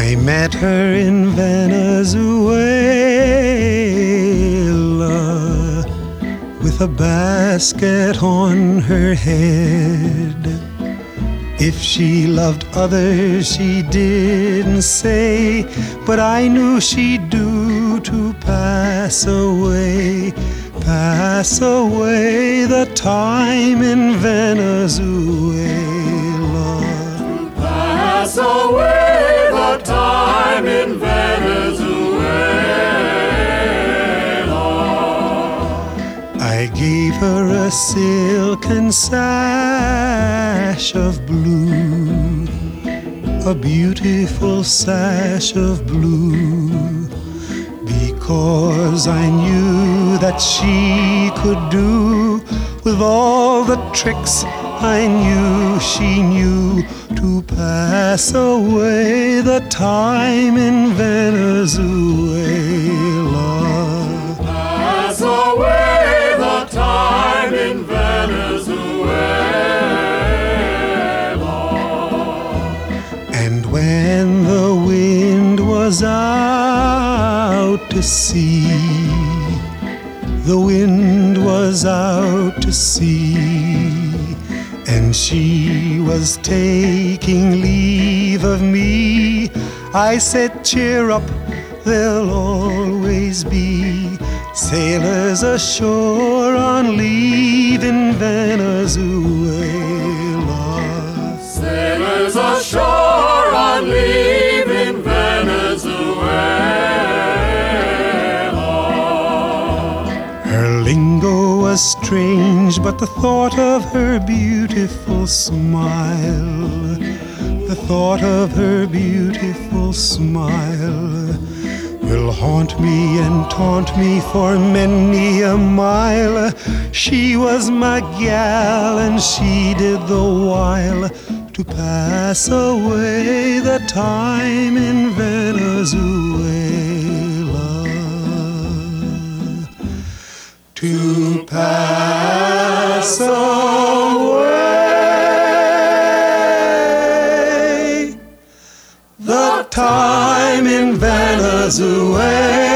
I met her in Venezuela with a basket on her head. If she loved others, she didn't say, but I knew she'd do to pass away the time in Venezuela. Pass away the time in Venezuela. I gave her a silken sash of blue, a beautiful sash of blue, because I knew that she could do with all the tricks I knew she knew to pass away the time in Venezuela. Pass away the time in Venezuela. And when the wind was out to sea, the wind was out to sea, and she was taking leave of me, I said, cheer up, there'll always be sailors ashore on leave in Venezuela. Sailors ashore on leave in Venezuela. Her lingo was strange, but the thought of her beautiful smile, the thought of her beautiful smile will haunt me and taunt me for many a mile. She was my gal, and she did the while to pass away the time in Venezuela. To pass away the time in Venezuela.